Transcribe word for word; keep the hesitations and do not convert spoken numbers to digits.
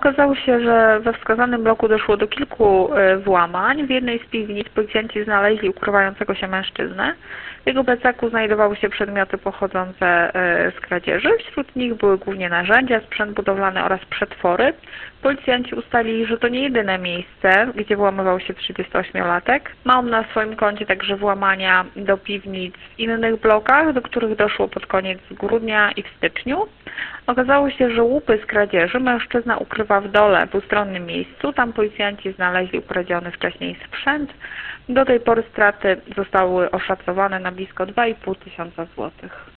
Okazało się, że we wskazanym bloku doszło do kilku włamań. W jednej z piwnic policjanci znaleźli ukrywającego się mężczyznę. W jego plecaku znajdowały się przedmioty pochodzące z kradzieży. Wśród nich były głównie narzędzia, sprzęt budowlany oraz przetwory. Policjanci ustalili, że to nie jedyne miejsce, gdzie włamywał się trzydziestoośmiolatek. Ma on na swoim koncie także włamania do piwnic w innych blokach, do których doszło pod koniec grudnia i w styczniu. Okazało się, że łupy z kradzieży mężczyzna ukrywa w dole, w ustronnym miejscu. Tam policjanci znaleźli ukradziony wcześniej sprzęt. Do tej pory straty zostały oszacowane na blisko dwa i pół tysiąca złotych.